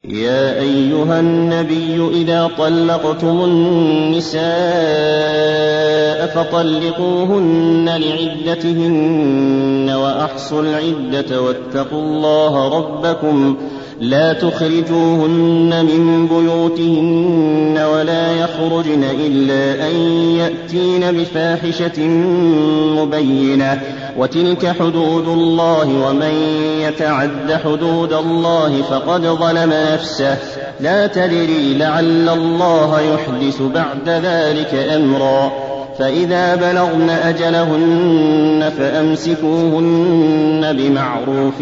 يا أيها النبي إذا طلقتم النساء فطلقوهن لعدتهن وأحصوا العدة واتقوا الله ربكم لا تخرجوهن من بيوتهن ولا يخرجن إلا أن يأتين بفاحشة مبينة وتلك حدود الله ومن يتعد حدود الله فقد ظلم نفسه لا تدري لعل الله يحدث بعد ذلك أمرا فإذا بلغن أجلهن فأمسكوهن بمعروف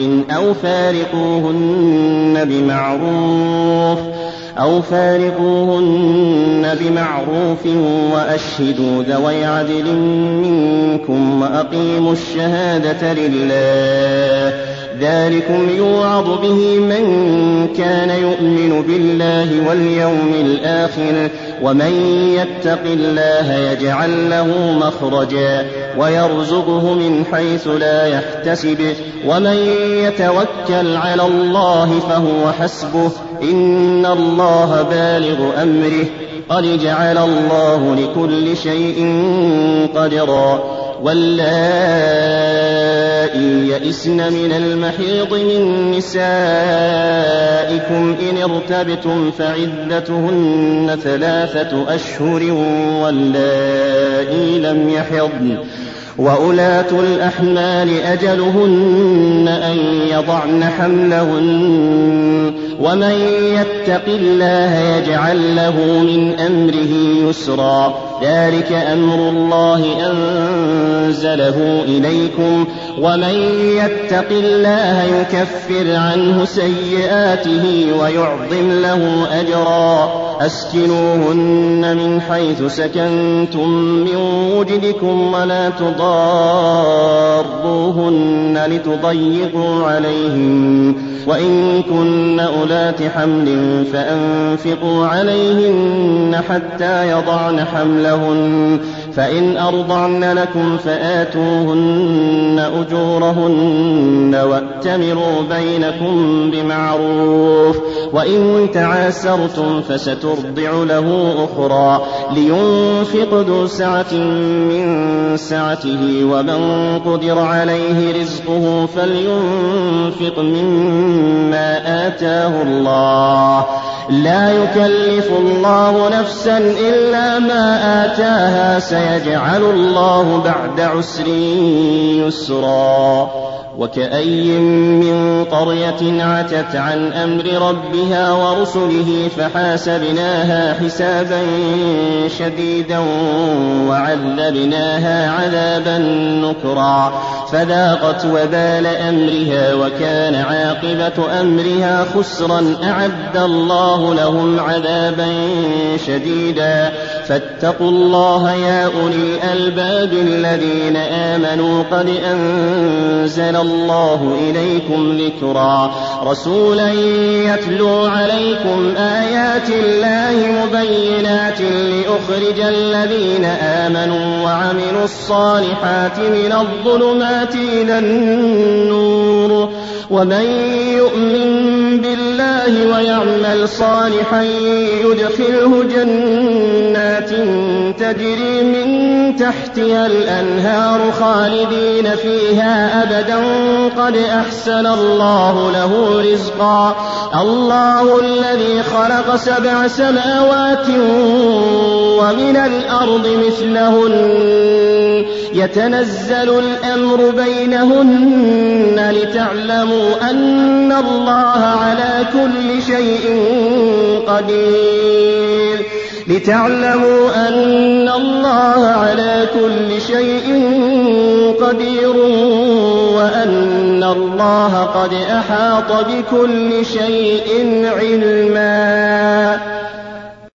أو فارقوهن بمعروف وأشهدوا ذوي عدل منكم وأقيموا الشهادة لله ذلكم يوعظ به من كان يؤمن بالله واليوم الآخر ومن يتق الله يجعل له مخرجا ويرزقه من حيث لا يحتسب ومن يتوكل على الله فهو حسبه إن الله بالغ أمره قد جعل الله لكل شيء قدرا واللائي يئسن من المحيض من نسائكم إن ارتبتم فعدتهن 3 أشهر واللائي لم يحضن وأولاة الأحمال أجلهن أن يضعن حملهن ومن يتق الله يجعل له من أمره يسرا ذلك أمر الله أنزله إليكم ومن يتق الله يكفر عنه سيئاته ويعظم له أجرا أسكنوهن من حيث سكنتم من وجدكم ولا تضاروهن لتضيقوا عليهن وإن كن أولات حمل فأنفقوا عليهن حتى يضعن حملهن فإن أرضعن لكم فآتوهن أجورهن وأتمروا بينكم بمعروف وإن تعاسرتم فسترضع له أخرى لينفق ذو سعة من سعته ومن قدر عليه رزقه فلينفق مما آتاه الله لا يكلف الله نفسا إلا ما آتاها سيجعل الله بعد عسر يسرا وكأي من قرية عتت عن أمر ربها ورسله فحاسبناها حسابا شديدا وعذبناها عذابا نكرا فذاقت وبال أمرها وكان عاقبة أمرها خسرا أعد الله لهم عذابا شديدا فاتقوا الله يا أولي الألباب الذين آمنوا قد أنزل الله إليكم ذكرا رسولا يتلو عليكم آيات الله مبينات ليخرج الذين آمنوا وعملوا الصالحات من الظلمات إلى النور ومن يؤمن بالله ويعمل صالحا يدخله جنات تجري من تحتها الأنهار خالدين فيها أبدا قد أحسن الله له رزقا الله الذي خلق 7 سماوات ومن الأرض مثلهن يتنزل الأمر بينهن لتعلموا أن الله على كل شيء قدير وأن الله قد أحاط بكل شيء علما.